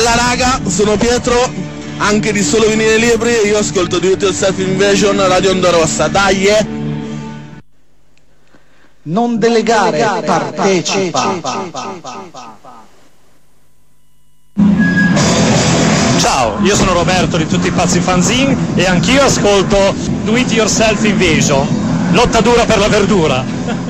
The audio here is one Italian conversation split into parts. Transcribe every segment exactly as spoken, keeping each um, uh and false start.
Bella raga, sono Pietro, anche di Solo Vinile Libri, io ascolto Do It Yourself Invasion, Radio Onda Rossa, dai eh! Non delegare, partecipa. Ciao, io sono Roberto di Tutti i Pazzi Fanzine e anch'io ascolto Do It Yourself Invasion, lotta dura per la verdura.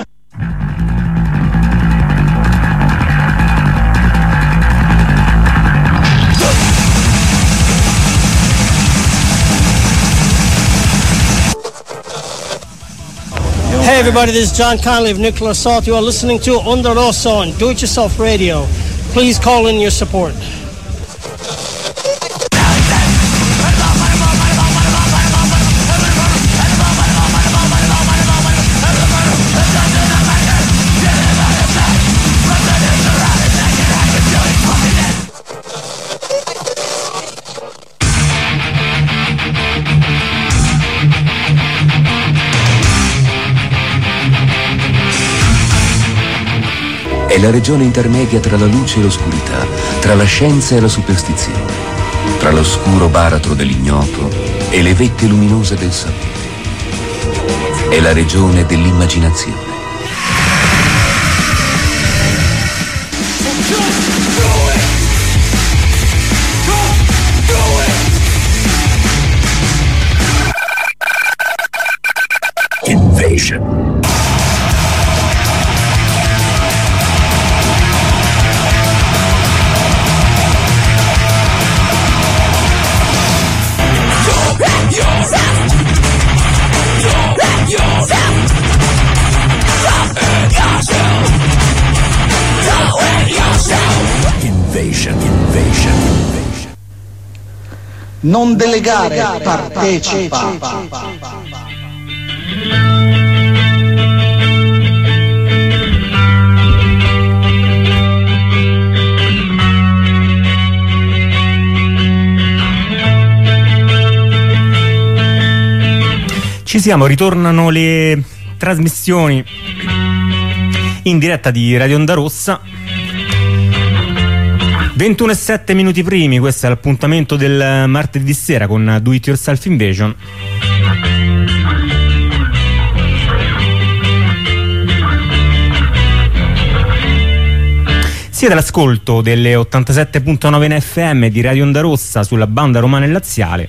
Hey everybody, this is John Conley of Nuclear Assault. You are listening to Onda Rossa on Do It Yourself Radio. Please call in your support. È la regione intermedia tra la luce e l'oscurità, tra la scienza e la superstizione, tra l'oscuro baratro dell'ignoto e le vette luminose del sapere. È la regione dell'immaginazione. Invasion. Invasion, invasion, invasion. Non delegare, partecipa. Ci siamo, ritornano le trasmissioni in diretta di Radio Onda Rossa. ventuno e sette minuti primi, questo è l'appuntamento del martedì sera con Do It Yourself Invasion. Siete all'ascolto delle ottantasette virgola nove in F M di Radio Onda Rossa sulla banda romana e laziale.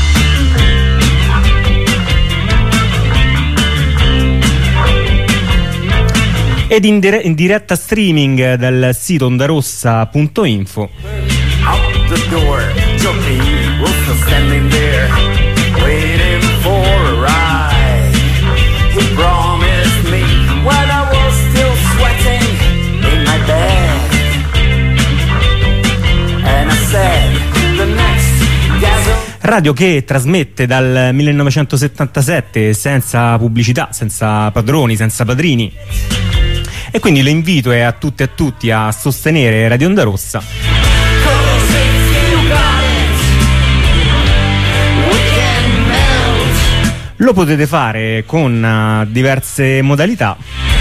Ed in, dire- in diretta streaming dal sito ondarossa punto info. Radio che trasmette dal millenovecentosettantasette senza pubblicità, senza padroni, senza padrini. E quindi l'invito è a tutte e a tutti a sostenere Radio Onda Rossa. Lo potete fare con uh, diverse modalità.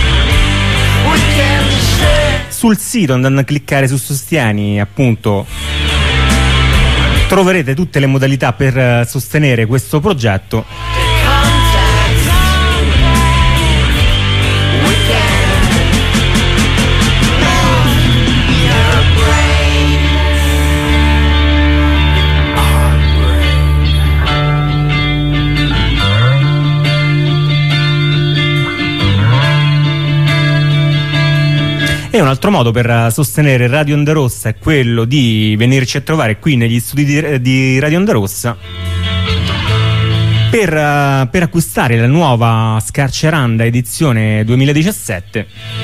Sul sito, andando a cliccare su Sostieni, appunto, troverete tutte le modalità per uh, sostenere questo progetto. E un altro modo per sostenere Radio Onda Rossa è quello di venirci a trovare qui negli studi di, di Radio Onda Rossa per, uh, per acquistare la nuova Scarceranda edizione duemiladiciassette.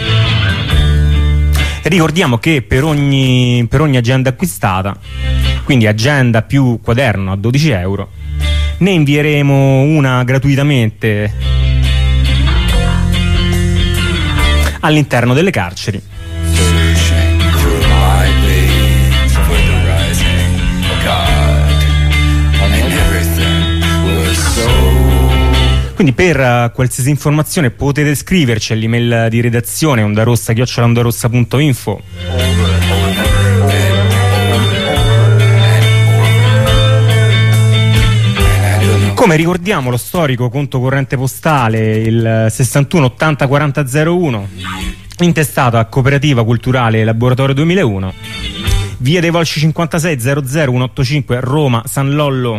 Ricordiamo che per ogni, per ogni agenda acquistata, quindi agenda più quaderno a dodici euro, ne invieremo una gratuitamente all'interno delle carceri. Quindi per uh, qualsiasi informazione potete scriverci all'email di redazione ondarossa chiocciola ondarossa punto info Come ricordiamo lo storico conto corrente postale, il sessantuno ottanta quaranta zero uno, intestato a Cooperativa Culturale Laboratorio duemilauno, via dei Volsci cinquantasei zero zero uno otto cinque, Roma, San Lollo.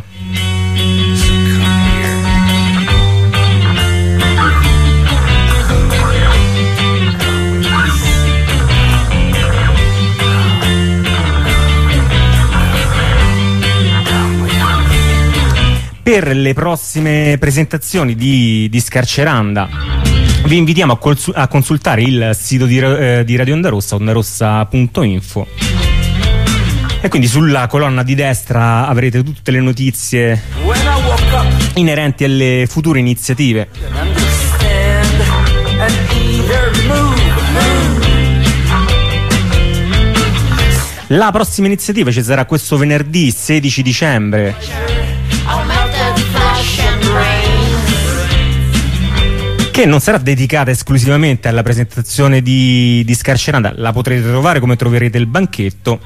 Per le prossime presentazioni di, di Scarceranda vi invitiamo a, col, a consultare il sito di, eh, di Radio Onda Rossa, ondarossa punto info, e quindi sulla colonna di destra avrete tutte le notizie inerenti alle future iniziative. La prossima iniziativa ci sarà questo venerdì sedici dicembre, che non sarà dedicata esclusivamente alla presentazione di, di Scarceranda. La potrete trovare come troverete il banchetto,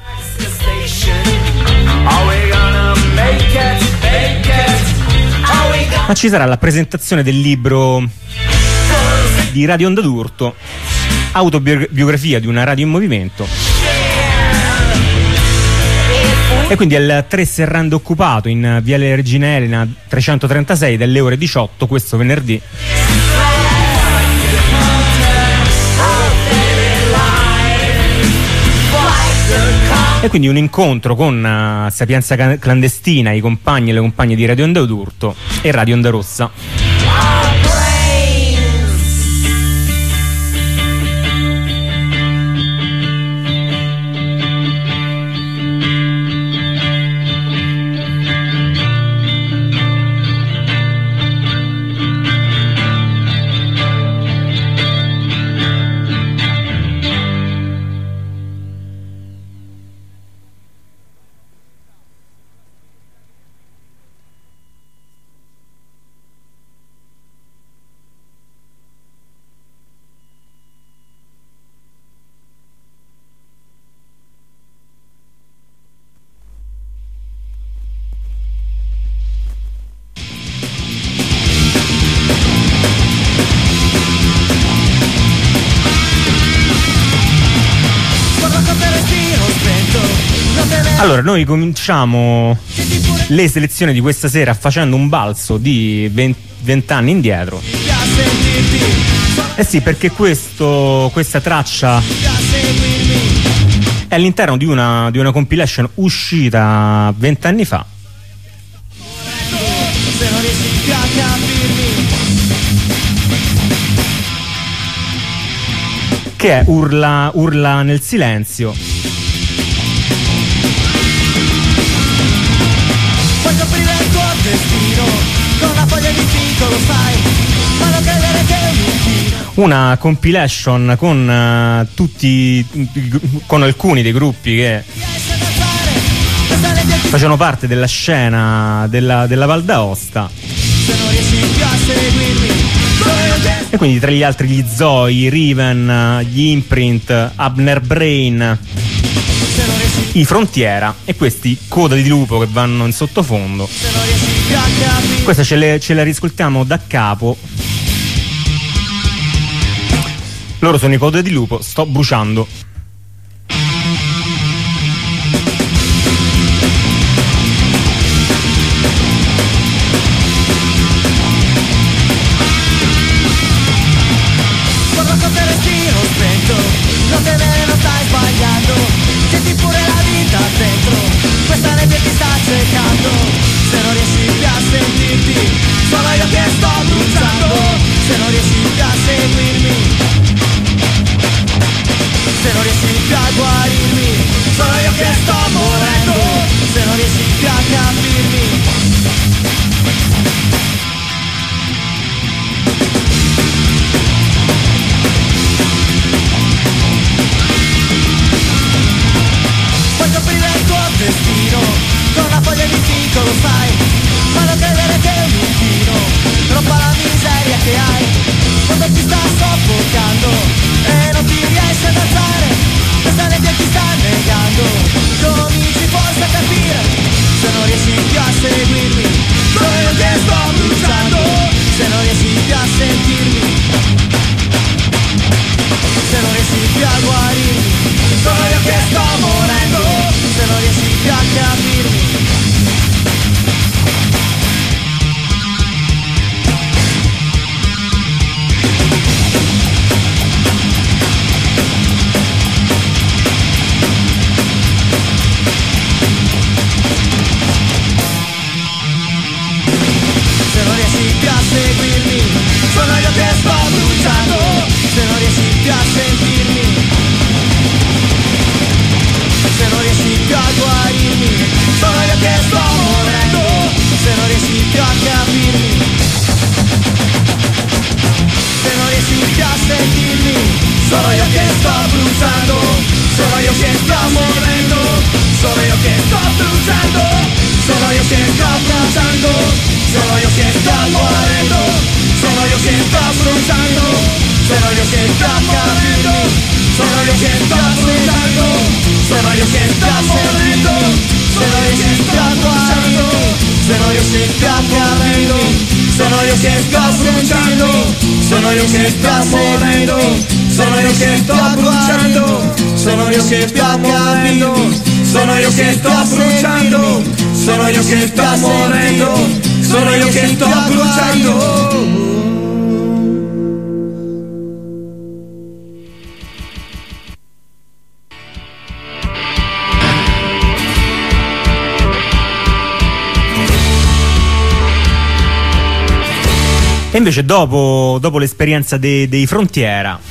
ma ci sarà la presentazione del libro di Radio Onda d'Urto, autobiografia di una radio in movimento, e quindi è il tre Serrando Occupato in Viale Regina Elena trecentotrentasei dalle ore diciotto questo venerdì. E quindi un incontro con uh, Sapienza Clandestina, i compagni e le compagne di Radio Onda d'Urto e Radio Onda Rossa. Allora, noi cominciamo le selezioni di questa sera facendo un balzo di venti anni indietro. Eh sì, perché questo, questa traccia è all'interno di una, di una compilation uscita venti anni fa, che è Urla, Urla nel silenzio. Puoi aprire il tuo destino con la foglia di fico, lo sai, ma non credere che è un una compilation con uh, tutti con alcuni dei gruppi che facevano parte della scena della, della Val d'Aosta, e quindi tra gli altri gli Zoi, i Riven, gli Imprint, Abner Brain, i Frontiera e questi Coda di Lupo che vanno in sottofondo. Questa ce, le, ce la riscoltiamo da capo. Loro sono i Coda di Lupo, Sto bruciando. Guarda con te respiro spento, non te ne non stai sbagliando, senti pure la vita dentro, questa nebbia ti sta cercando, se non riesci più a sentirti, sono io che sto bruciando, se non riesci più a seguirmi, se non riesci più a guarirmi, sono io che sto morendo, se non riesci più a capirmi. Puoi aprire il tuo destino con la foglia di fico, lo sai, ma non credere che è un inchino, troppa la miseria che hai, quando ti sta soffocando e non ti riesci ad alzare, questa nebbia ti sta negando, cominci forse a capire, se non riesci più a seguirmi, sono io che sto capirmi, se non riesci più a sentirmi, sono io che sto bruciando, sono io che sto morendo, sono io che sto bruciando, sono io che sto bruciando, sono io che sto morendo, sono io che sto bruciando, sono io che sto morendo, sono io che sto bruciando, sono io che sto morendo, sono io che sto bruciando, sono io che sto morendo, sono io che sto bruciando, sono io che sto morendo, sono io che sto bruciando, sono io che sto morendo, sono io che sto bruciando, sono io che sto morendo, sono io che sto bruciando. E invece dopo, dopo l'esperienza dei, dei Frontiera,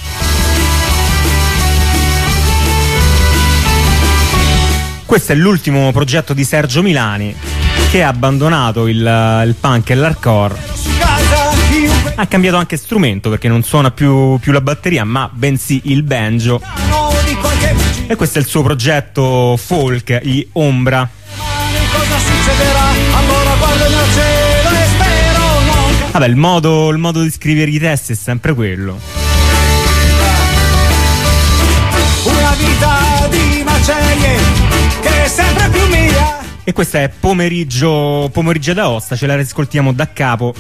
questo è l'ultimo progetto di Sergio Milani, che ha abbandonato il, il punk e l'hardcore, ha cambiato anche strumento perché non suona più, più la batteria ma bensì il banjo, e questo è il suo progetto folk, gli Ombra. Cosa succederà? Allora guardo nel cielo e spero non... Vabbè, il modo, il modo di scrivere i testi è sempre quello. Una vita di macerie che è sempre più mia. E questa è Pomeriggio, pomeriggio da Aosta, ce la riscoltiamo da capo.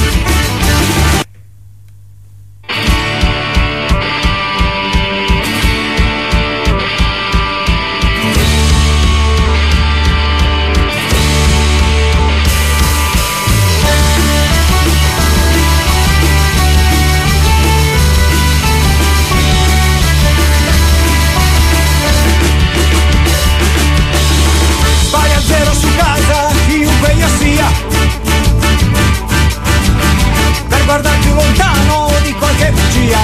Guardar più lontano di qualche bugia,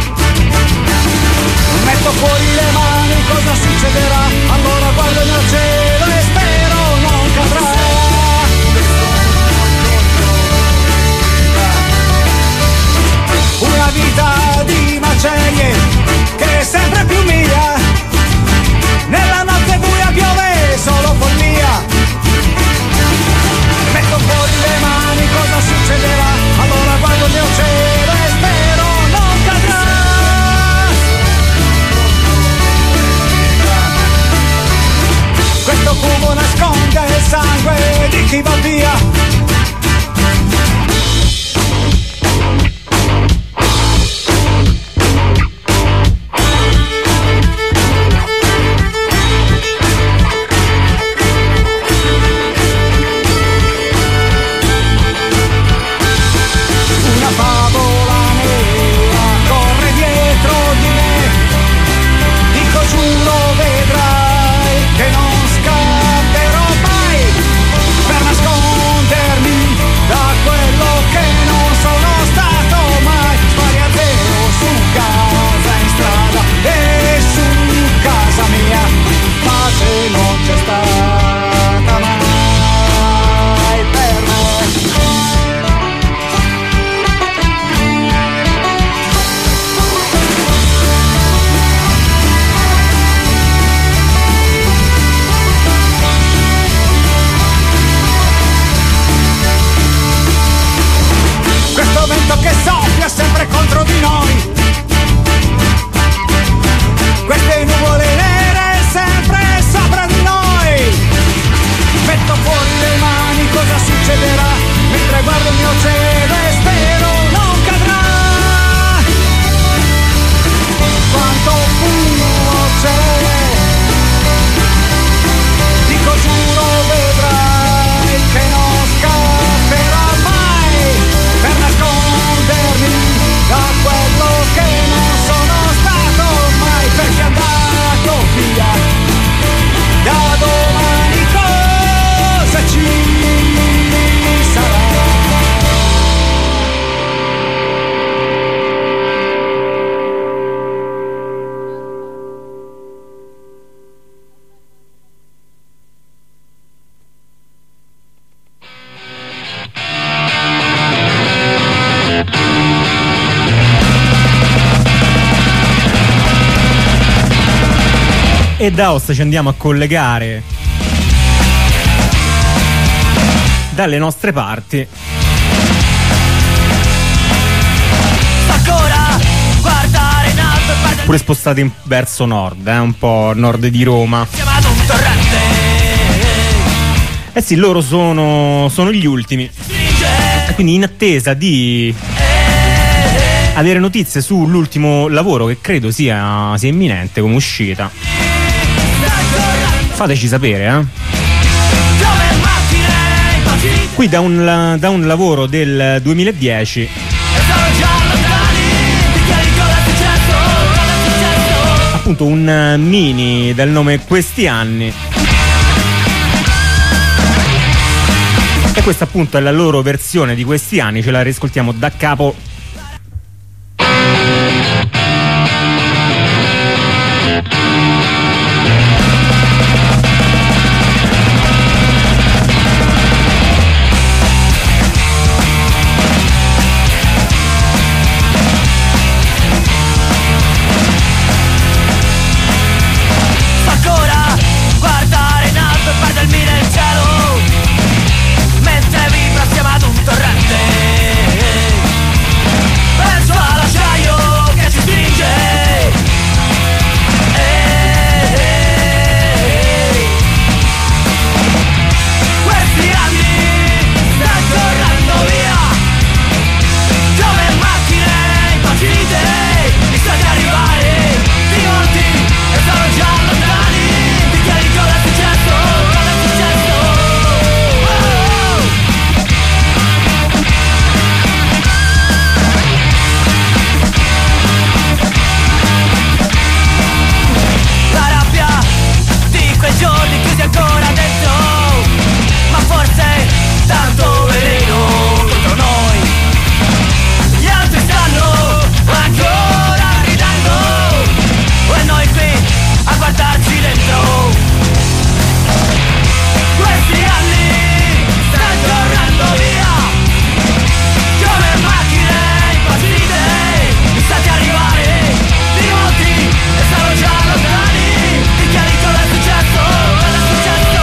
metto fuori le mani, cosa succederà? Allora guardo nel cielo e spero non cadrà. Una vita di macerie che è sempre più mia, nella notte buia piove solo follia. Metto fuori le mani, cosa succederà? Allora guardo il mio cielo e spero non cadrà. Questo cubo nasconde il sangue di chi va via. Che non scapperò mai per nascondermi E da Aosta ci andiamo a collegare dalle nostre parti. Pure spostati verso nord, eh, un po' nord di Roma. Eh sì, loro sono, sono gli ultimi. E quindi in attesa di avere notizie sull'ultimo lavoro, che credo sia, sia imminente come uscita, fateci sapere, eh. Qui da un, da un lavoro del duemiladieci, appunto un mini del nome Questi anni, e questa appunto è la loro versione di Questi anni, ce la riascoltiamo da capo. Successo, cosa è successo?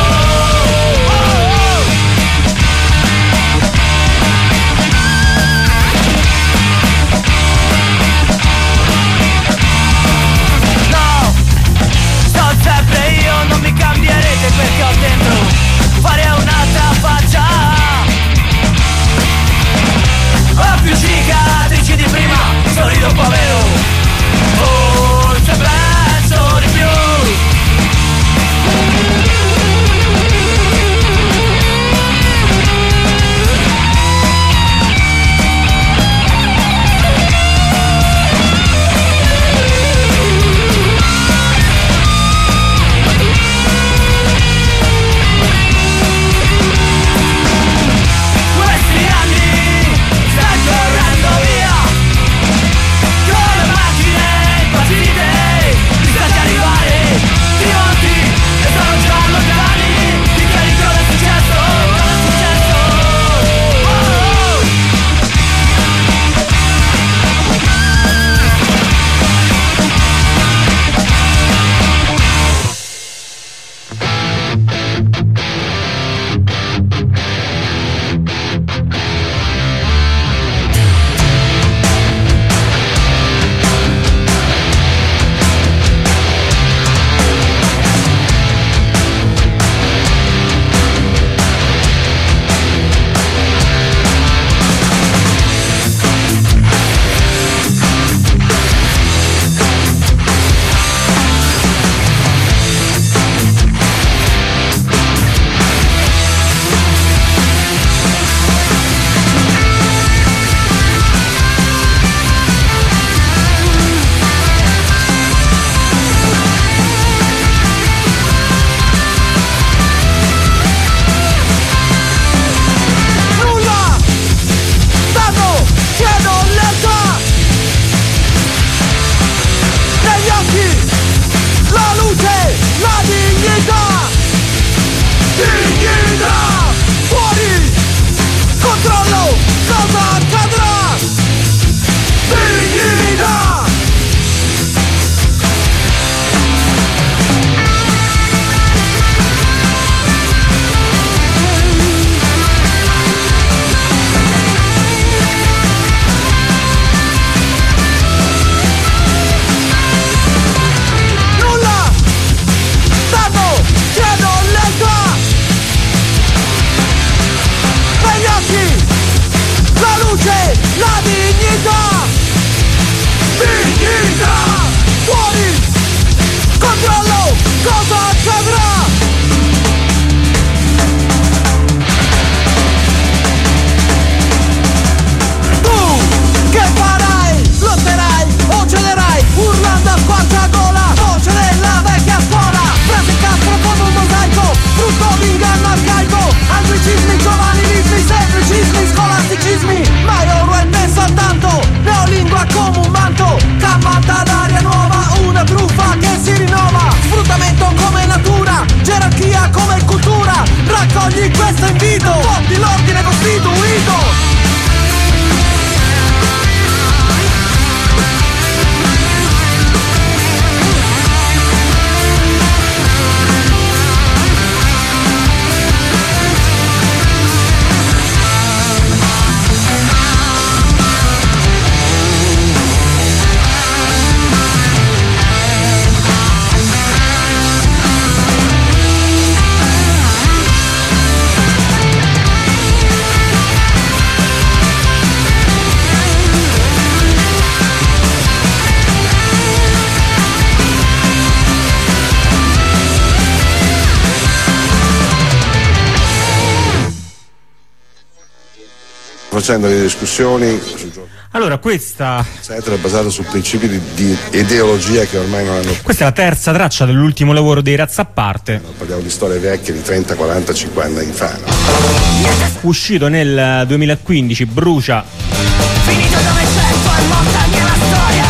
facendo le discussioni sul gioco. Allora, questa Eccetera, basato su principi di, di ideologia che ormai non hanno. Questa è la terza traccia dell'ultimo lavoro dei Razzapparte. No, parliamo di storie vecchie di trenta, quaranta, cinquanta anni fa. No? Uscito nel duemilaquindici, Brucia. Finito dove certo è morta anche la storia.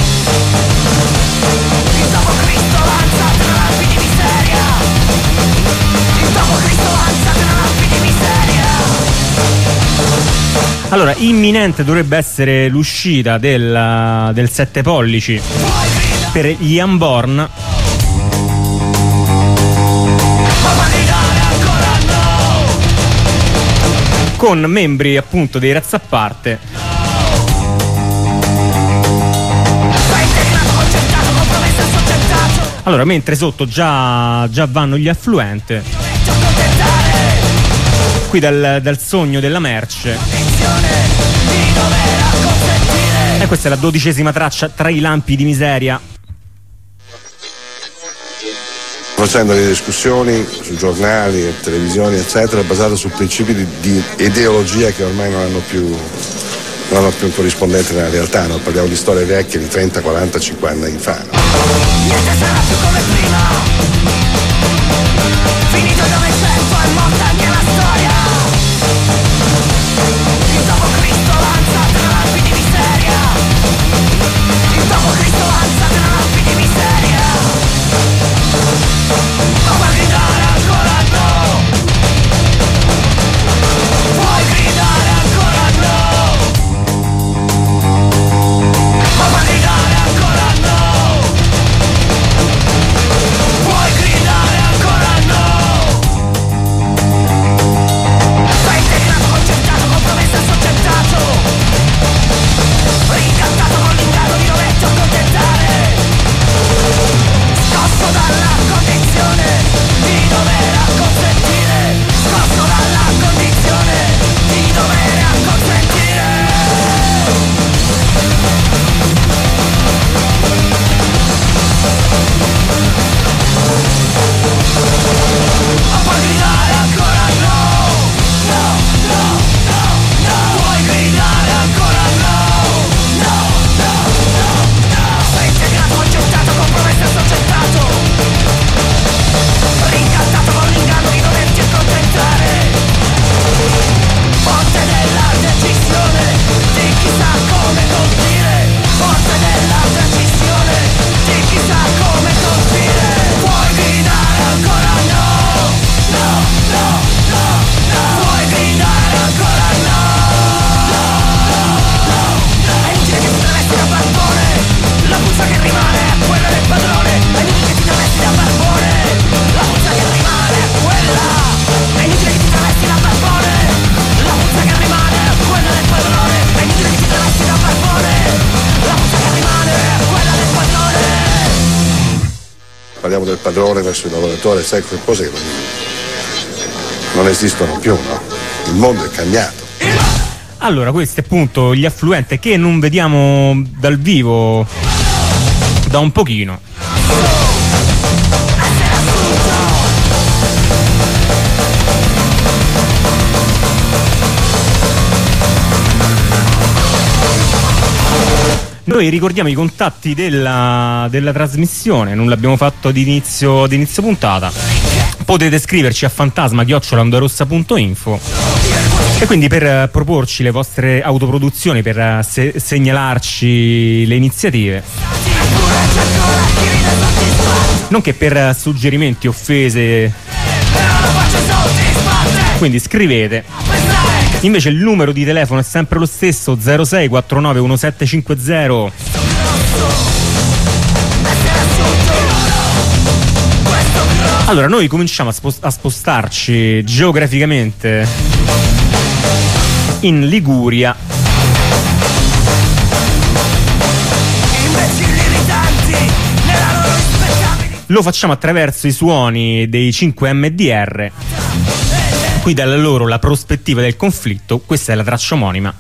Il dopo Cristo lanza tra lampi di miseria. Il dopo Cristo lanza tra lampi di miseria. Allora, imminente dovrebbe essere l'uscita del, del sette pollici per gli Unborn. Con membri appunto dei Razzapparte. Allora, mentre sotto già, già vanno gli Affluente. Qui dal, dal sogno della merce. E questa è la dodicesima traccia, Tra i lampi di miseria. Facendo le discussioni su giornali, televisioni, eccetera, basate su principi di, di ideologia che ormai non hanno più non hanno più un corrispondente nella realtà. No? Parliamo di storie vecchie di trenta, quaranta, cinquanta anni fa. No? Niente sarà più come prima. Finito dove certo è morta anche la storia. Il dopo Cristo lanza tra lampi di miseria. Il dopo Cristo lanza tra lampi di miseria. Ma puoi gridare ancora no. Puoi gridare ancora no. Ma puoi gridare ancora no. Puoi gridare ancora no. Sei integrato, concertato, compromesso e soggettato. Rincantato con l'inganno di doverti accontentare. Scosso dalla condizione di dover acconsentire. Scosso dalla condizione di dover acconsentire. Ma puoi gridare ancora no. No, no, no, no. Puoi gridare ancora no. No, no, no, no. Sei integrato, accettato, compromesso e soggettato. Rincantato con l'inganno di doverti accontentare. Forte della decisione di chissà come colpire. Forte della decisione di chissà come colpire. Puoi gridare ancora no. No, no, no, no. Puoi gridare ancora no. No, no, no, no. È inutile che ti travesti da barbone. La puzza che rimane è quella del padrone. È inutile che ti travesti da barbone. La puzza che rimane è quella. È inutile che ti travesti da barbone. La puzza che rimane è quella del padrone. È inutile che ti travesti da barbone. La puzza che rimane è quella del padrone. Parliamo del padrone verso il lavoratore, sai, quelle cose che non, non esistono più, no? Il mondo è cambiato. Allora, questi appunto gli Affluente che non vediamo dal vivo da un pochino. Noi ricordiamo i contatti della, della trasmissione, non l'abbiamo fatto ad inizio, ad inizio puntata. Potete scriverci a fantasma chiocciola ondarossa punto info e quindi per proporci le vostre autoproduzioni, per se- segnalarci le iniziative, nonché per suggerimenti, offese. Quindi scrivete. Invece il numero di telefono è sempre lo stesso, zero sei quattro nove uno sette cinque zero. Allora, noi cominciamo a, spost- a spostarci geograficamente in Liguria. Lo facciamo attraverso i suoni dei cinque M D R. Qui dalla loro La prospettiva del conflitto, questa è la traccia omonima.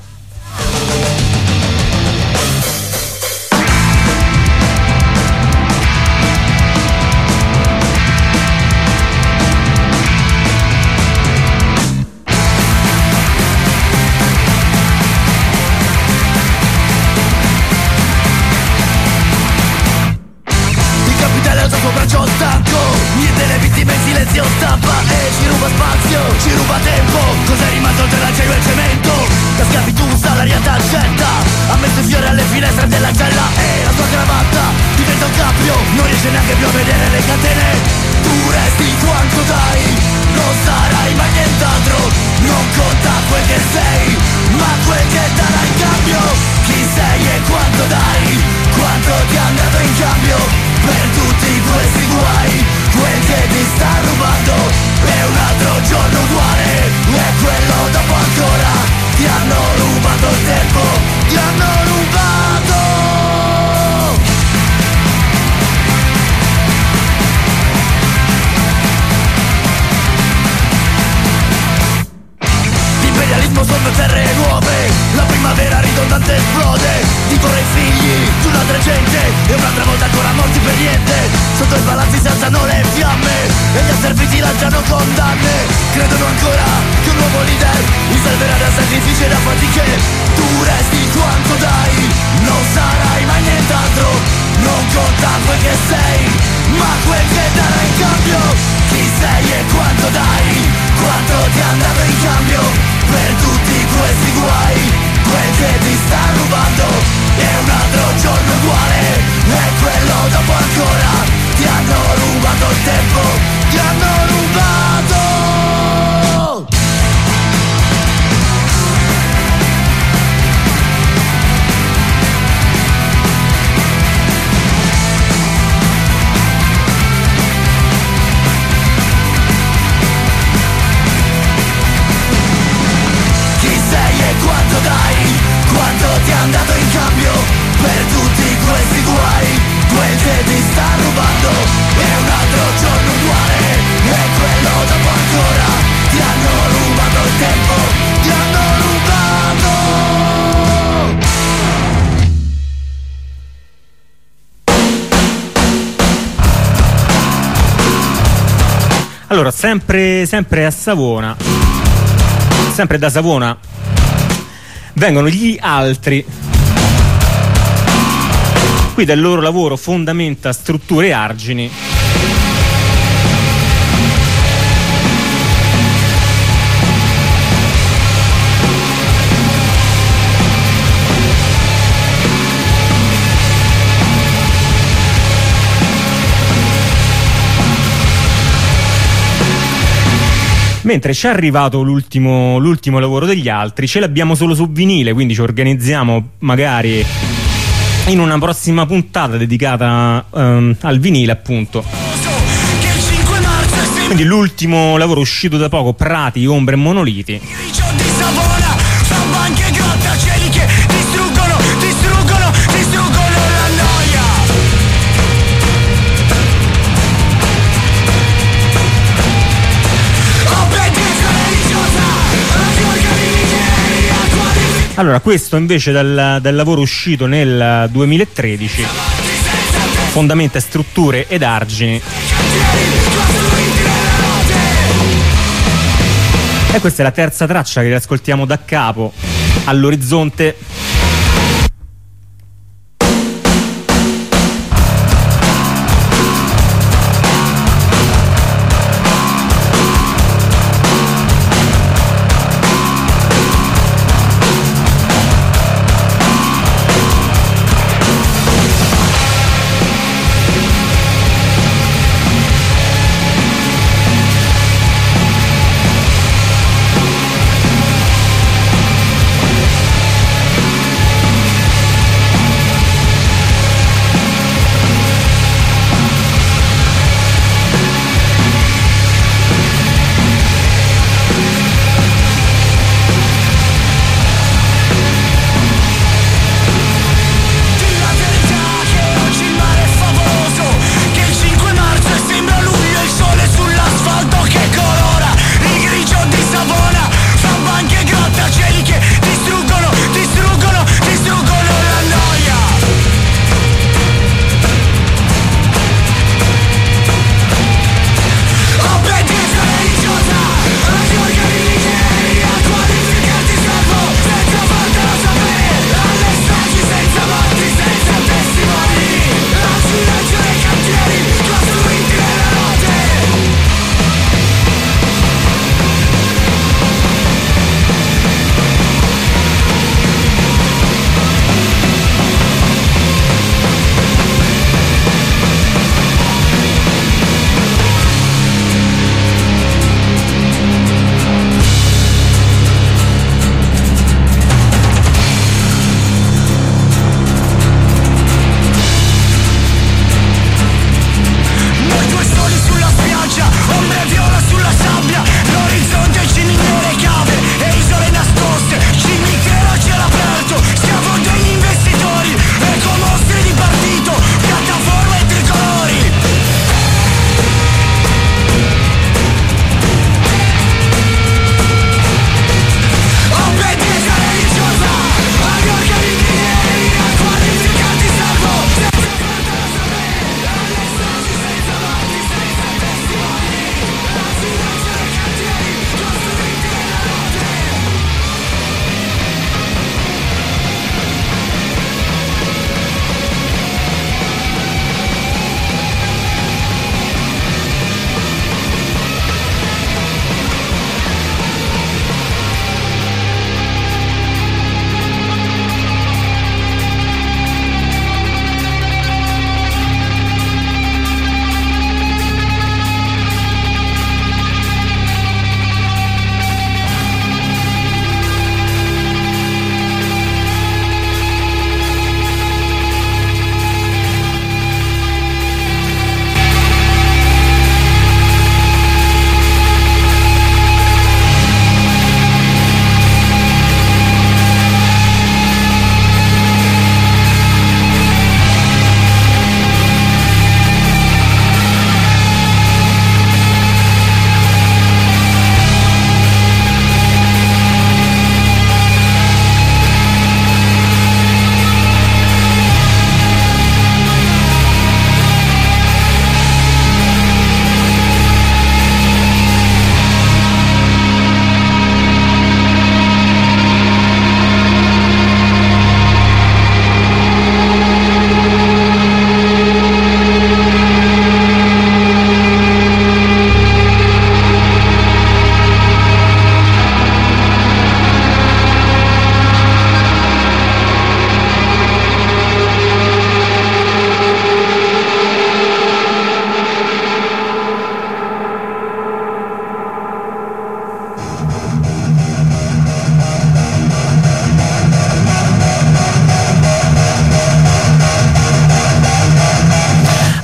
ci ruba tempo. Cos'è rimasto tra l'acciaio e il cemento? La schiavitù salariata accetta, ha messo i fiori alle finestre della cella. E la tua cravatta diventa un cappio, non riesce neanche più a vedere le catene. Tu resti quanto dai, non sarai mai nient'altro. Non conta quel che sei, ma quel che darai in cambio. Chi sei e quanto dai, quanto ti hanno dato in cambio. Per tutti questi guai, quel che ti sta rubando è un altro giorno uguale, è quello dopo ancora. Ti hanno rubato il tempo, ti hanno rubato. L'imperialismo sotto terre nuove, la primavera ridondante esplode. Dicono i figli di un'altra gente e un'altra volta ancora morti per niente. Sotto i palazzi si alzano le fiamme e gli asserviti lanciano condanne. Credono ancora che un nuovo leader li salverà da sacrifici e da fatiche. Tu resti quanto dai, non sarai mai nient'altro. Non conta quel che sei, ma quel che darai in cambio. Chi sei e quanto dai, quanto ti hanno dato in cambio. Per tutti questi guai, quel che ti sta rubando è un altro giorno uguale, è quello dopo ancora. Ti hanno rubato il tempo, ti hanno rubato. Quanto dai, quanto ti hanno dato in cambio. Per tutti questi guai, quel che ti sta rubando è un altro giorno uguale, è quello dopo ancora. Ti hanno rubato il tempo, ti hanno rubato. Allora, sempre, sempre a Savona, sempre da Savona vengono gli altri. Qui del loro lavoro fondamenta strutture e argini. Mentre ci è arrivato l'ultimo, l'ultimo lavoro degli altri, ce l'abbiamo solo su vinile, quindi ci organizziamo magari in una prossima puntata dedicata um, al vinile, appunto. Quindi l'ultimo lavoro uscito da poco, Prati, Ombre e Monoliti. Allora, questo invece dal, dal lavoro uscito nel duemilatredici, Fondamenta e strutture ed argini. E questa è la terza traccia che ascoltiamo da capo, All'orizzonte.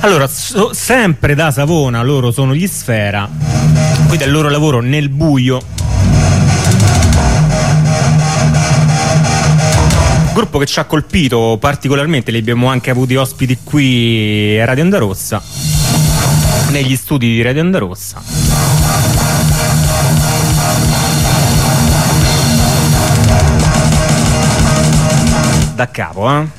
Allora, so, sempre da Savona loro sono gli Sfera, poi del loro lavoro Nel buio, gruppo che ci ha colpito particolarmente, li abbiamo anche avuti ospiti qui a Radio Onda Rossa, negli studi di Radio Onda Rossa. Da capo, eh?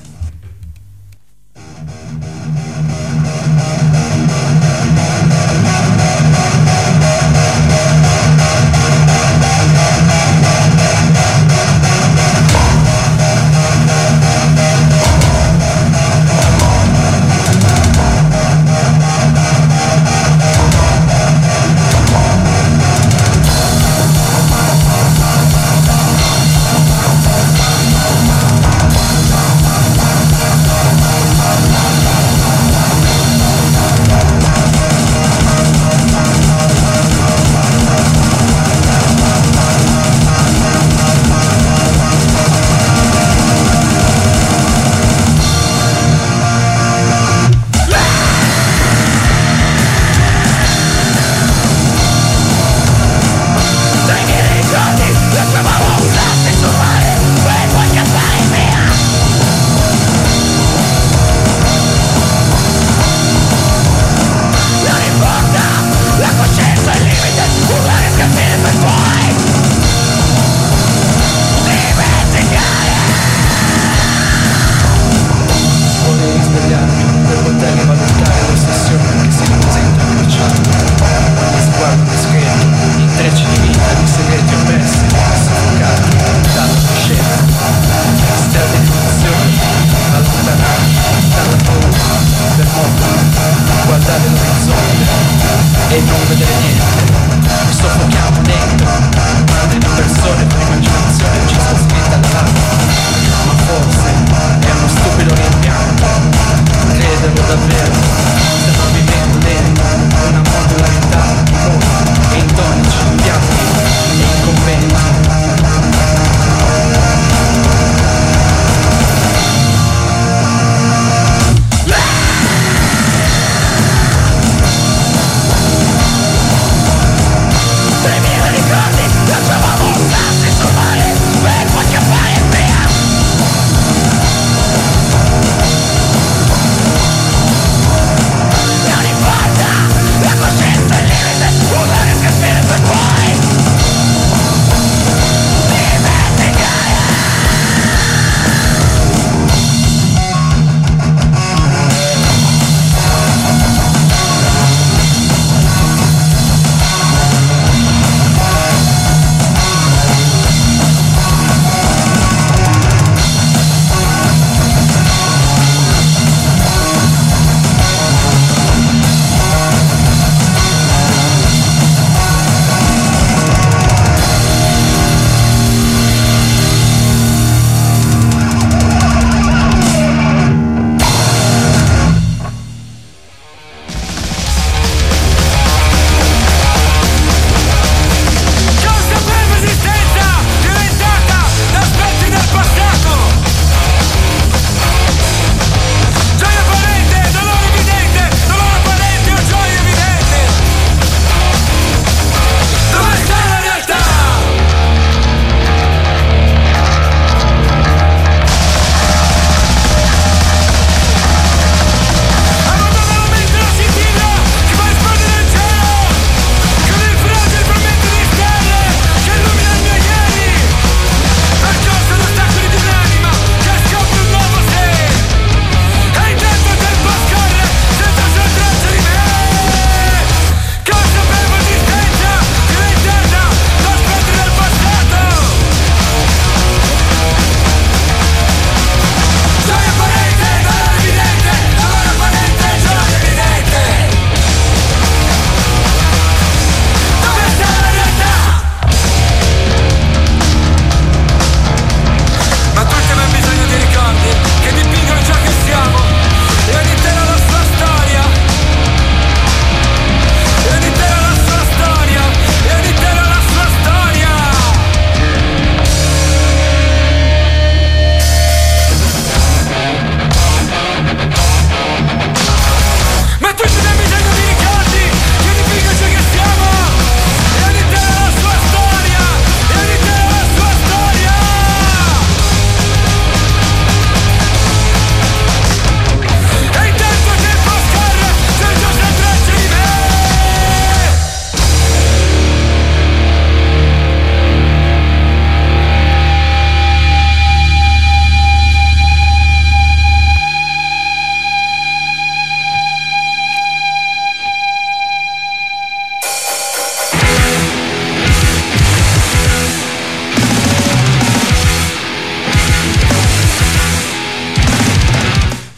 Baby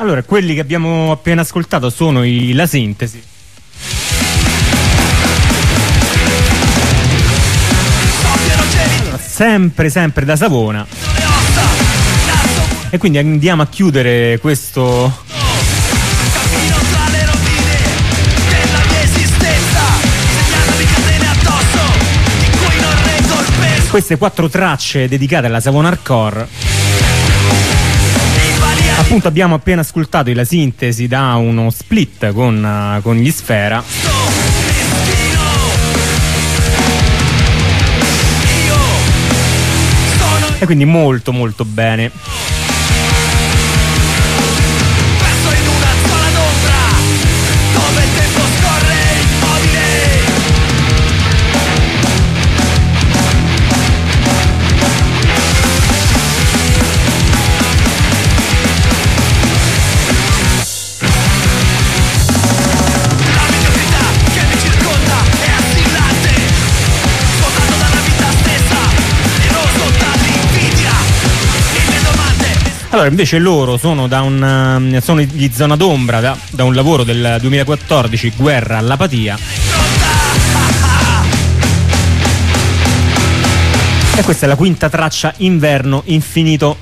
Allora, quelli che abbiamo appena ascoltato sono i La Sintesi. Allora, sempre, sempre da Savona. E quindi andiamo a chiudere questo... queste quattro tracce dedicate alla Savona Hardcore. Appunto abbiamo appena ascoltato La Sintesi da uno split con, con gli Sfera. E quindi molto molto bene. Allora invece loro sono da un sono gli Zona d'Ombra da, da un lavoro del duemilaquattordici, Guerra all'apatia. E questa è la quinta traccia, Inverno Infinito.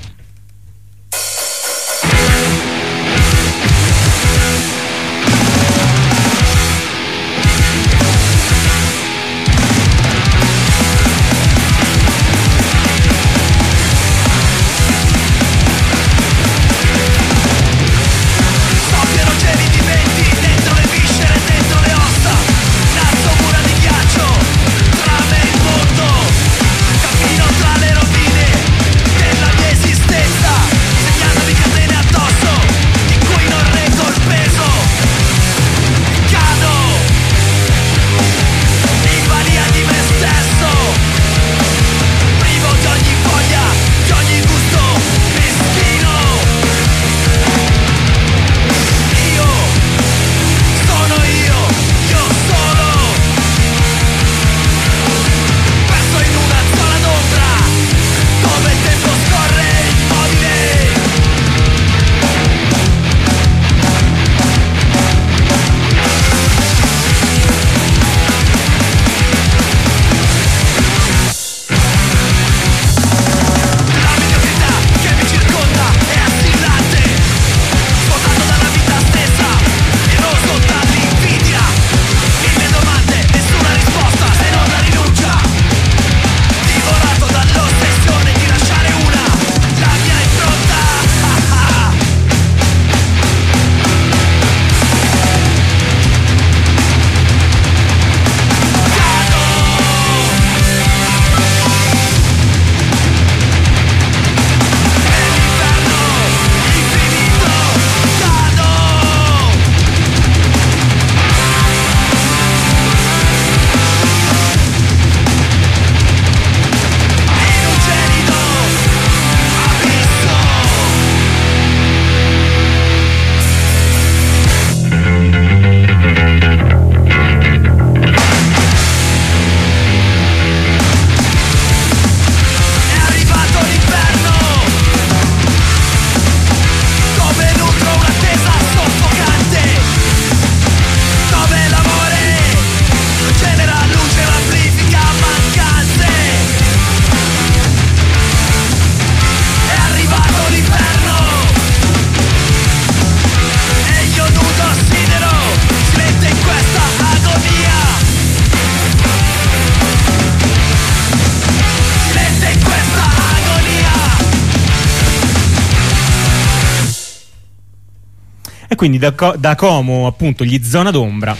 Quindi da, da Como appunto gli Zona d'Ombra.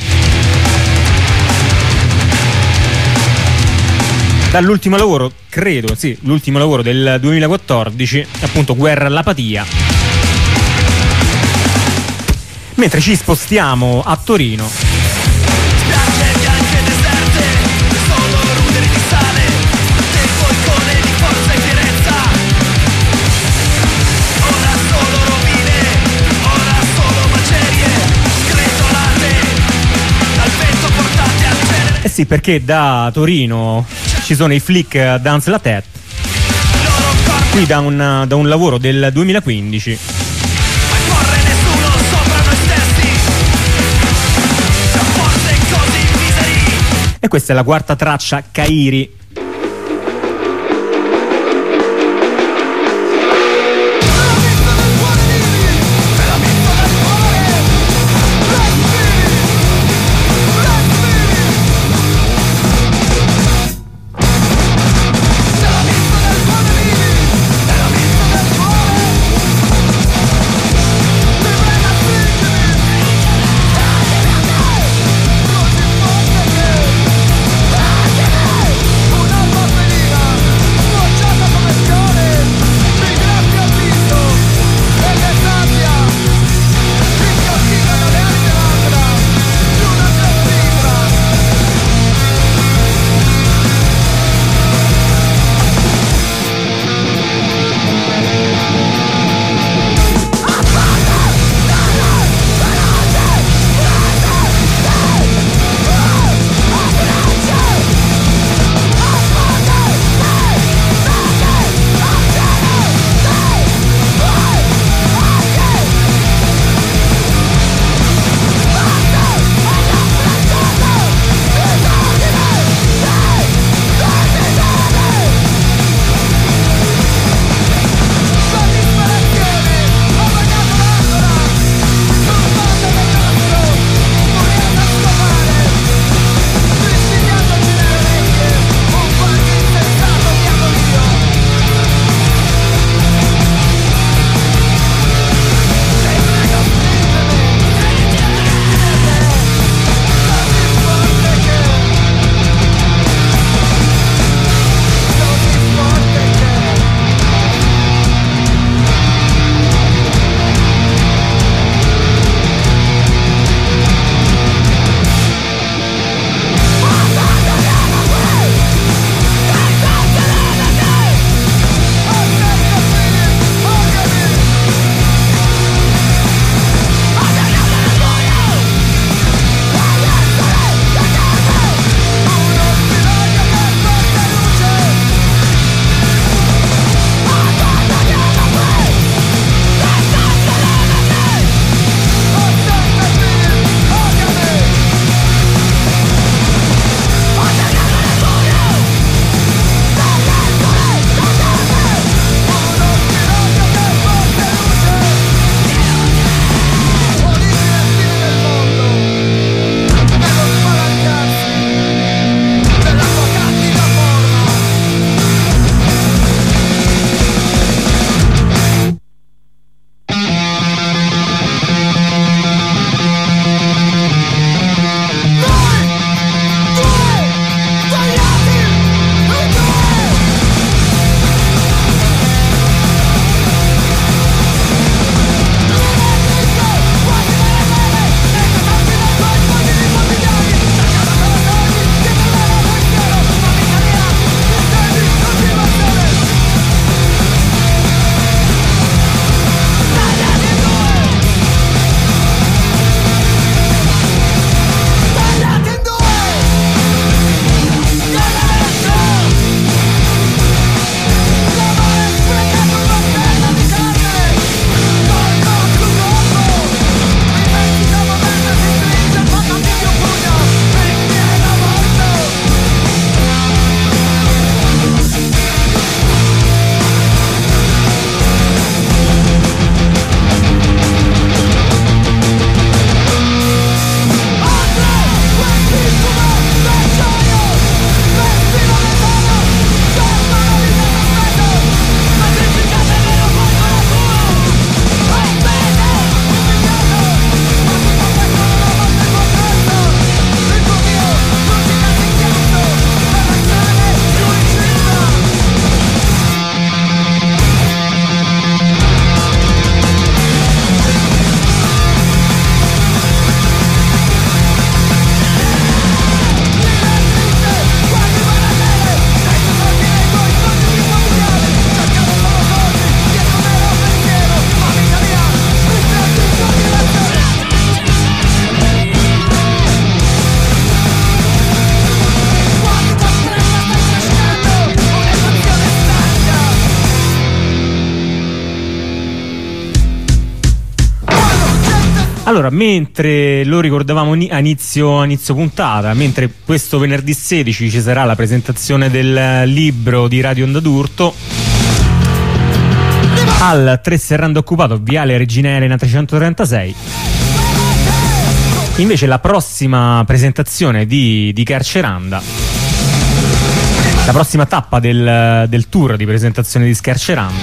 Dall'ultimo lavoro, credo, sì, l'ultimo lavoro del duemilaquattordici, appunto Guerra all'apatia. Mentre ci spostiamo a Torino. Eh sì, perché da Torino ci sono i Flick Dance la Tête, qui da un, da un lavoro del duemilaquindici. E questa è la quarta traccia, Kairi. We'll be right back. Allora, mentre lo ricordavamo a inizio, a inizio puntata, mentre questo venerdì sedici ci sarà la presentazione del libro di Radio Onda d'Urto al tre Serrando Occupato, Viale Regina Elena trecentotrentasei. Invece la prossima presentazione di, di Carceranda, la prossima tappa del, del tour di presentazione di Scarceranda,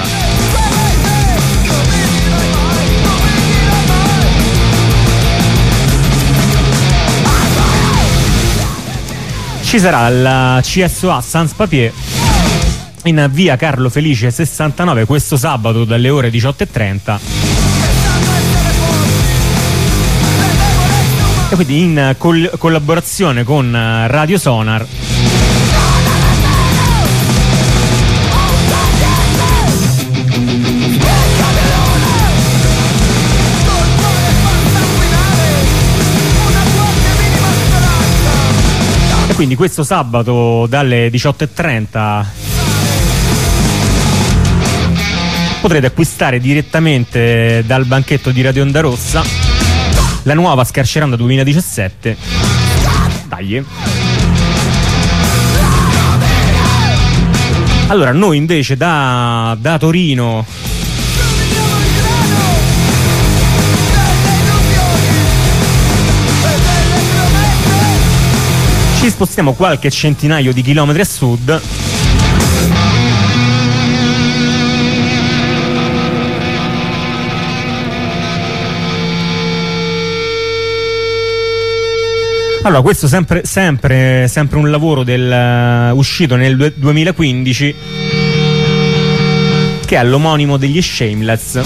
ci sarà la C S O A Sans Papier in via Carlo Felice sessantanove questo sabato dalle ore diciotto e trenta, e quindi in col- collaborazione con Radio Sonar e quindi questo sabato dalle diciotto e trenta potrete acquistare direttamente dal banchetto di Radio Onda Rossa la nuova Scarceranda duemiladiciassette. Dai. Allora, noi invece da, da Torino ci spostiamo qualche centinaio di chilometri a sud Allora, questo sempre, sempre, sempre un lavoro del, uh, uscito nel duemilaquindici, che è l'omonimo degli Shameless,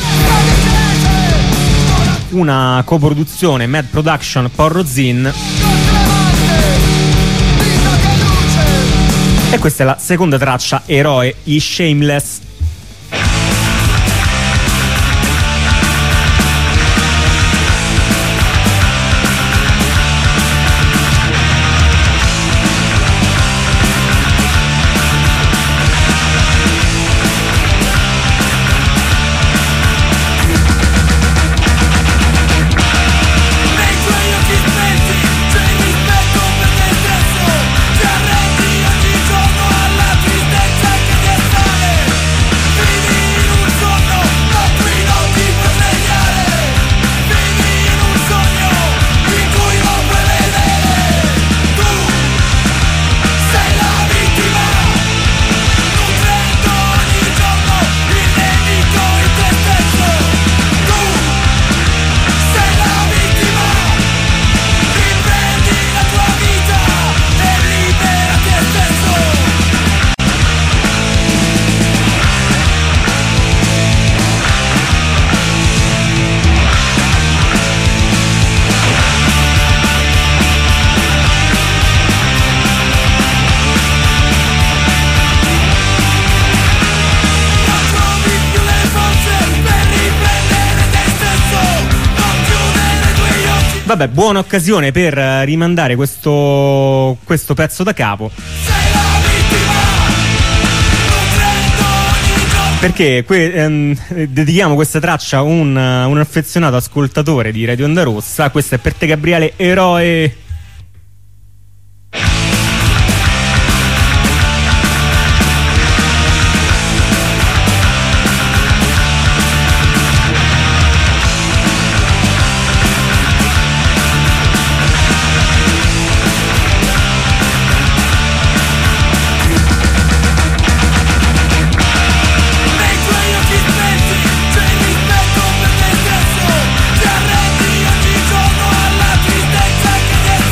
una coproduzione Mad Production Porro Zin, e questa è la seconda traccia, Eroe, gli Shameless. Vabbè, buona occasione per rimandare questo, questo pezzo da capo, perché que, ehm, dedichiamo questa traccia a un, un affezionato ascoltatore di Radio Onda Rossa. Questo è per te, Gabriele, Eroe. Ti arrendi ogni giorno alla tristezza che ti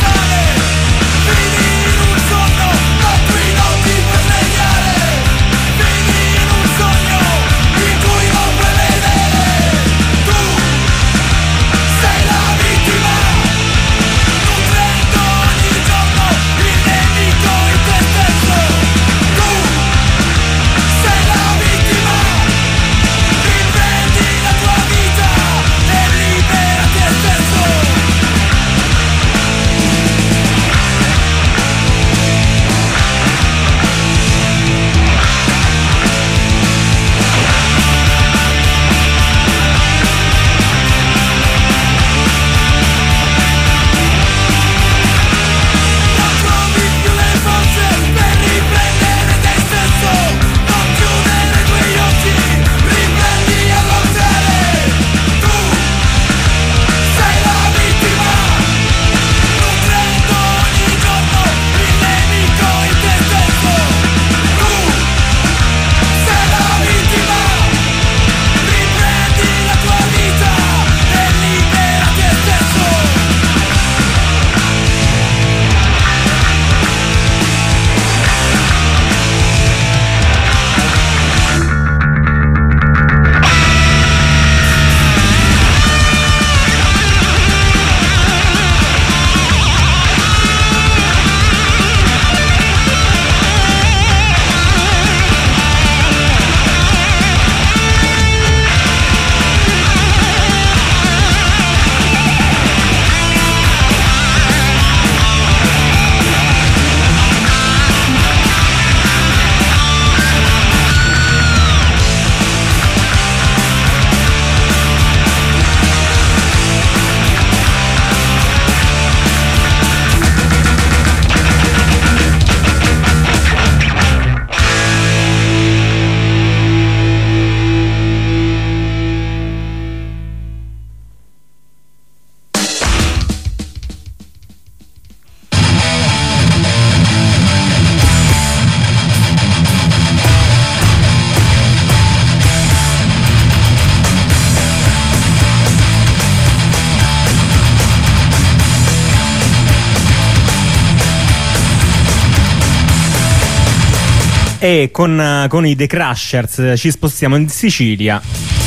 E con, con i The Crushers ci spostiamo in Sicilia.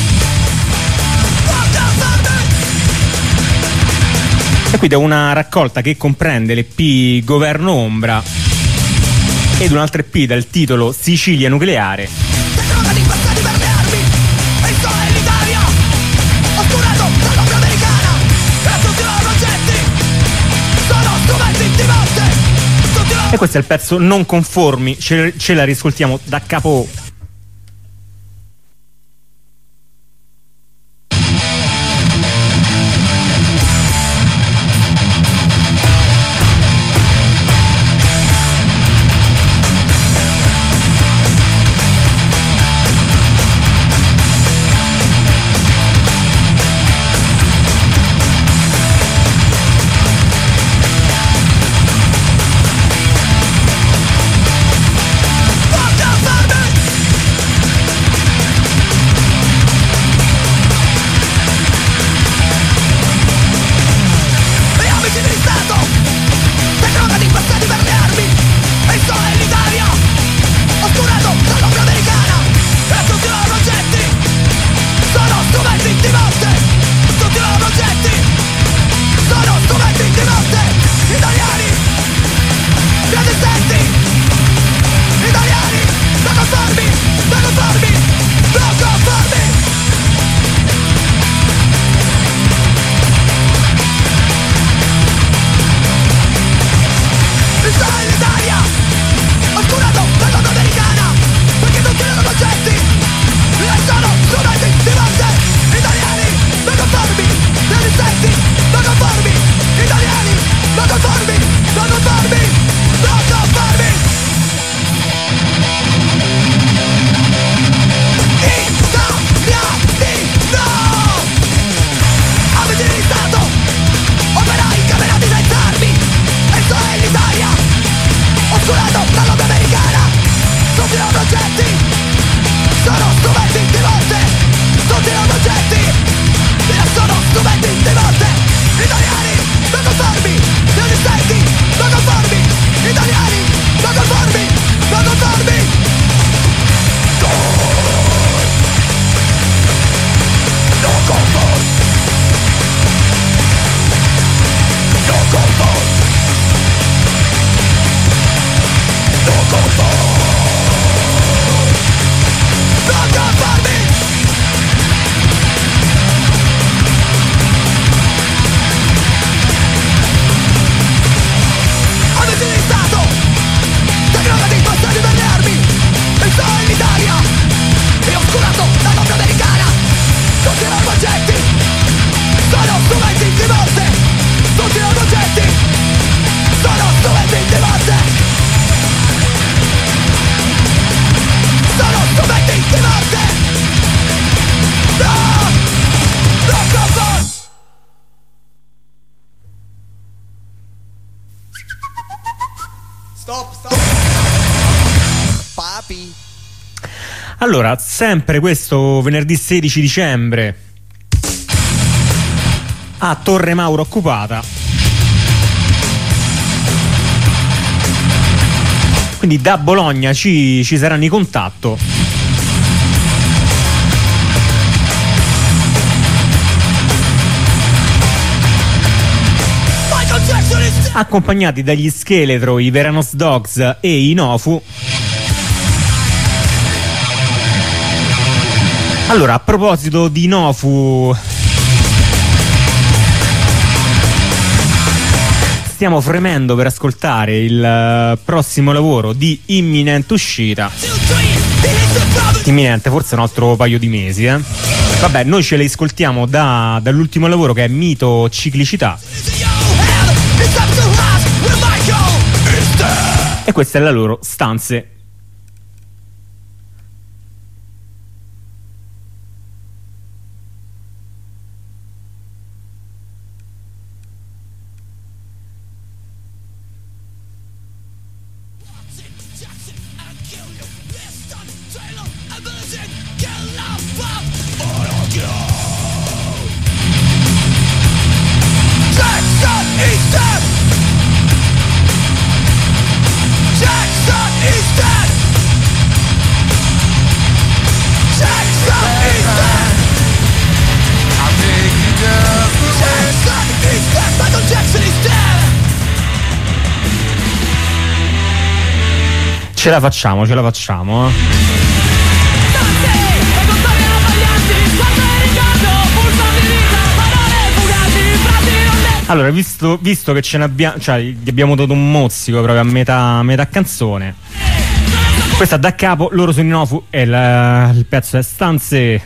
E qui da una raccolta che comprende l'E P Governo Ombra ed un altro E P dal titolo Sicilia Nucleare. E questo è il pezzo Non Conformi, ce, ce la riscoltiamo da capo. Allora, sempre questo venerdì sedici dicembre a Torre Mauro occupata. Quindi da Bologna ci, ci saranno i contatto. Accompagnati dagli Scheletro, i Veranos Dogs e i Nofu. Allora, a proposito di Nofu, stiamo fremendo per ascoltare il prossimo lavoro di imminente uscita. Imminente, forse un altro paio di mesi, eh. Vabbè, noi ce le ascoltiamo da, dall'ultimo lavoro, che è Mito Ciclicità. E questa è la loro Stanze. Jackson is dead! Ce la facciamo, ce la facciamo. Eh. Allora, visto, visto che ce ne abbiamo, cioè gli abbiamo dato un mozzico proprio a metà, metà canzone, questa da capo, loro sono i Nofu e la, il pezzo è Stanze.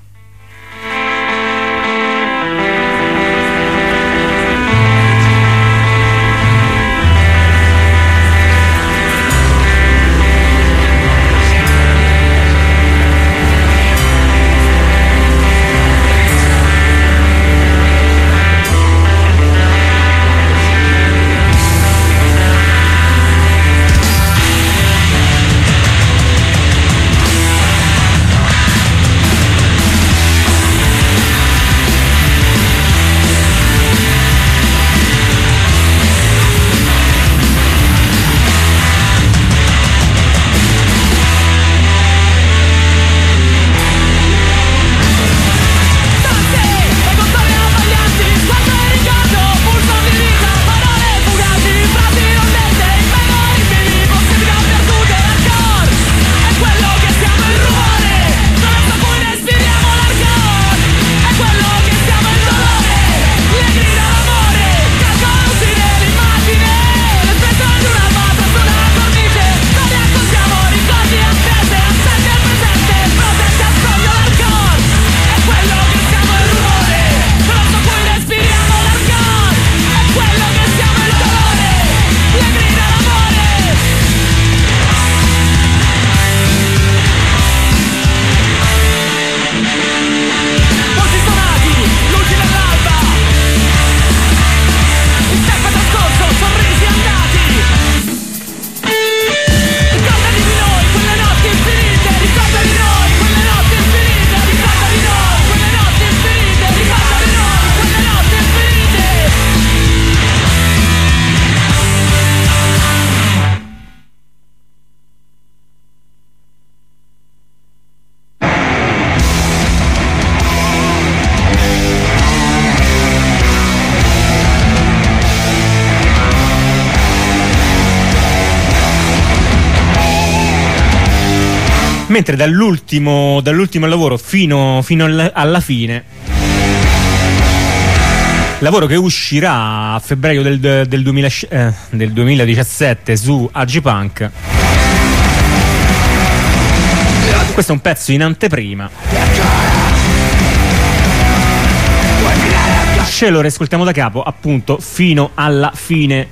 Mentre dall'ultimo, dall'ultimo lavoro fino, fino alla fine, lavoro che uscirà a febbraio del, del, duemila, eh, del duemiladiciassette su Agipunk, questo è un pezzo in anteprima, ce lo riascoltiamo da capo appunto fino alla fine.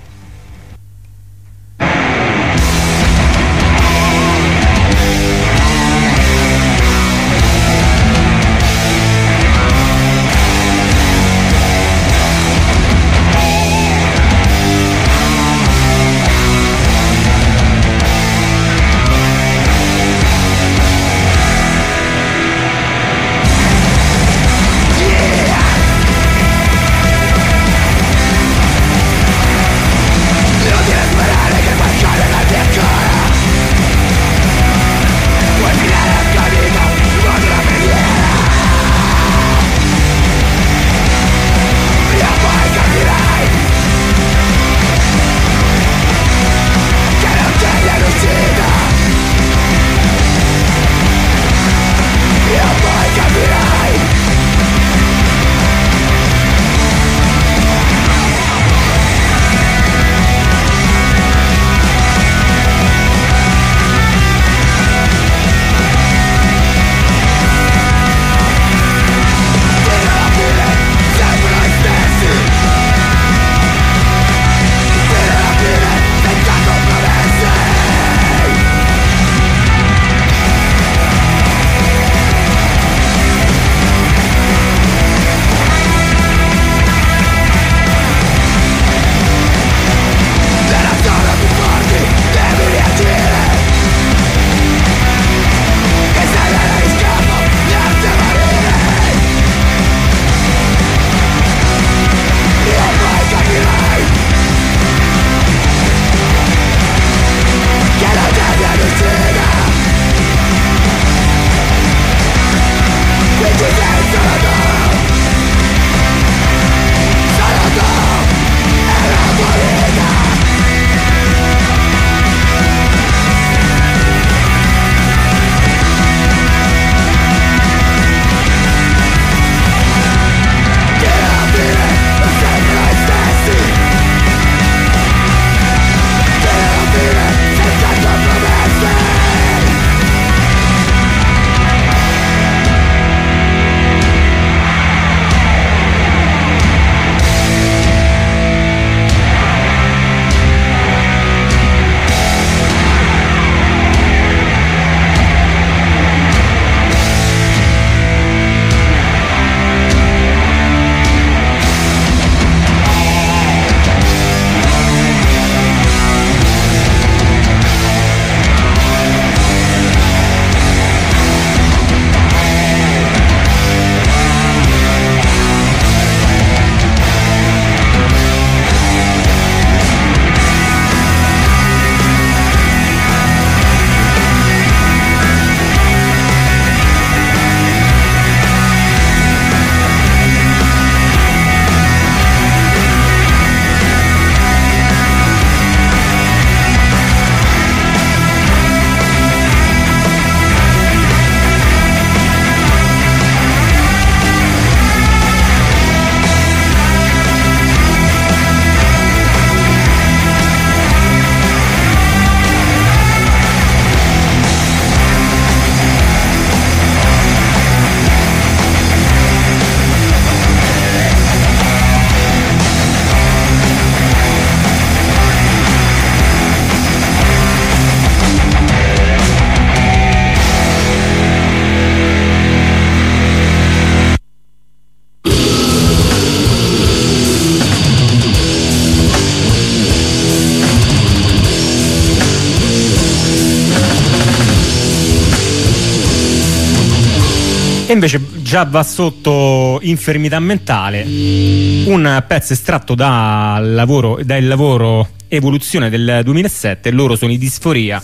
E invece già va sotto infermità mentale, un pezzo estratto dal lavoro, dal lavoro Evoluzione del duemilasette. Loro sono i Disforia,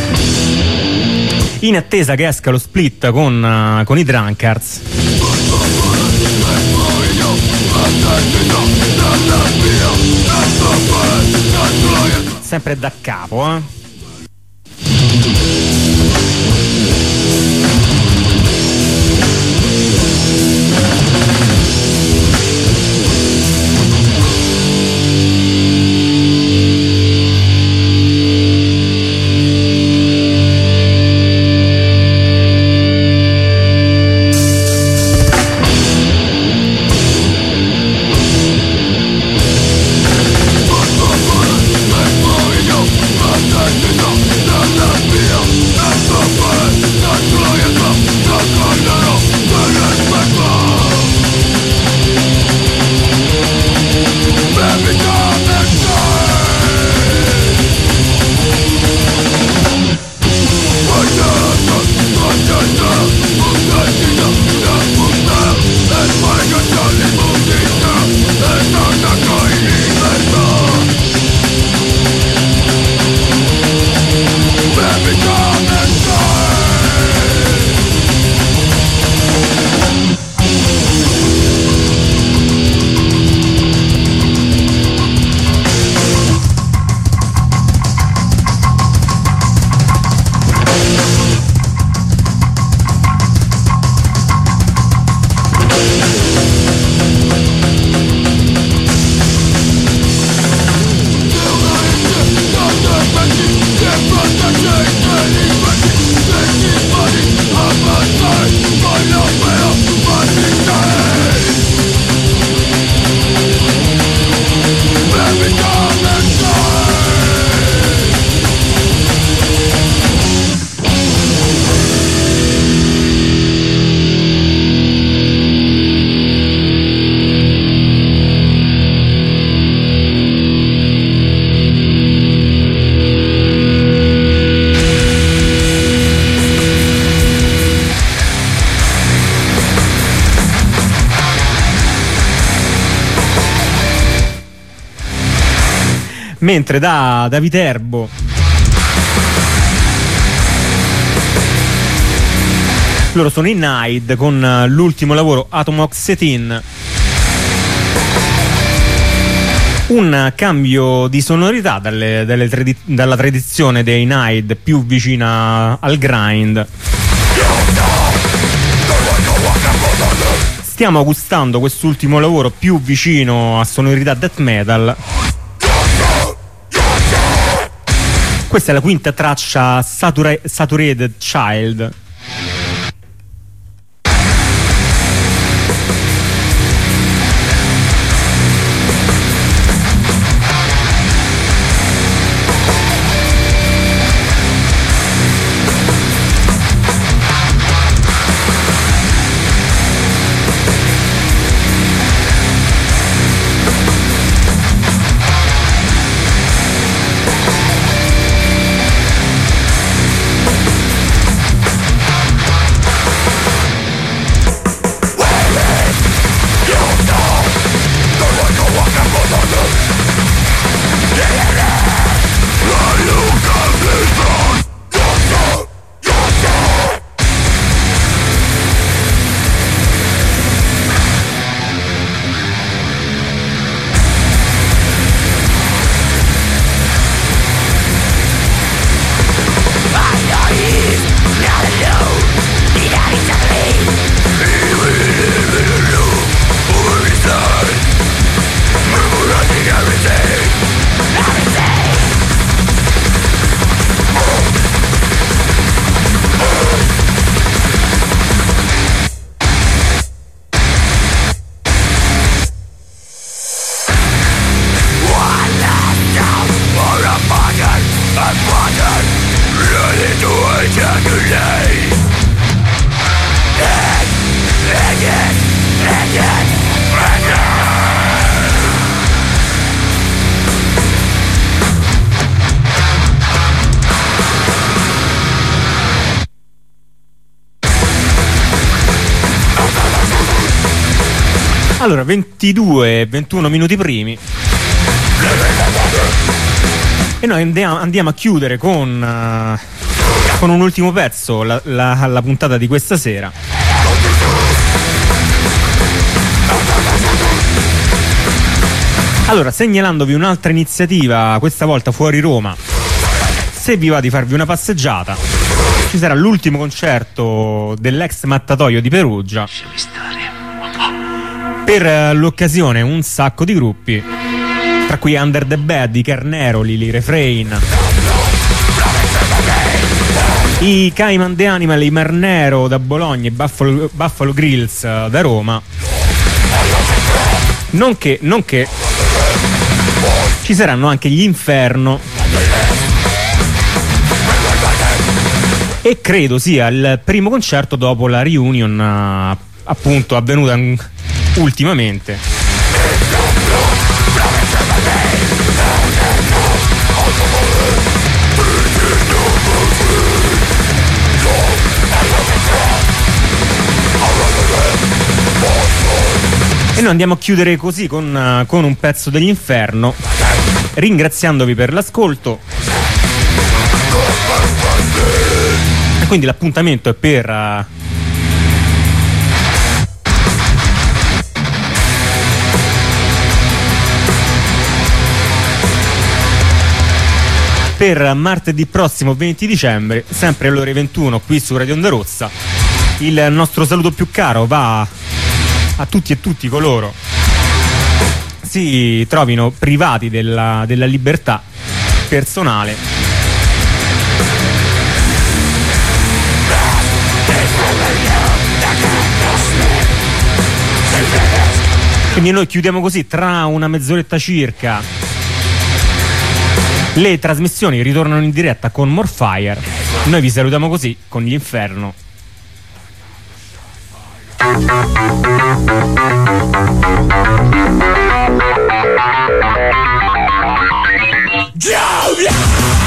in attesa che esca lo split con, uh, con i Drunkards. Sempre da capo, eh mentre da, da Viterbo loro sono in Nide con l'ultimo lavoro Atomoxetine, un cambio di sonorità dalle, dalle tradi- dalla tradizione dei Nide più vicina al grind. Stiamo gustando quest'ultimo lavoro più vicino a sonorità death metal. Questa è la quinta traccia, Satura- Saturated Child. Allora, ventidue ventuno minuti primi. E noi andiamo, andiamo a chiudere con, uh, con un ultimo pezzo, la, la, la puntata di questa sera. Allora, segnalandovi un'altra iniziativa, questa volta fuori Roma. Se vi va di farvi una passeggiata, ci sarà l'ultimo concerto dell'ex mattatoio di Perugia. Per l'occasione un sacco di gruppi, tra cui Under the Bed, i Carnero, Lili Refrain, i Cayman The Animal, i Marnero da Bologna e Buffalo, Buffalo Grills da Roma. Nonché, nonché ci saranno anche gli Inferno, e credo sia il primo concerto dopo la reunion appunto avvenuta ultimamente. E noi andiamo a chiudere così con, con un pezzo degli Inferno, ringraziandovi per l'ascolto. E quindi l'appuntamento è per uh, per martedì prossimo venti dicembre, sempre alle ore ventuno qui su Radio Onda Rossa. Il nostro saluto più caro va a tutti e tutti coloro si trovino privati della, della libertà personale. Quindi noi chiudiamo così, tra una mezz'oretta circa le trasmissioni ritornano in diretta con Morfire. Noi vi salutiamo così con gli Inferno. Joe!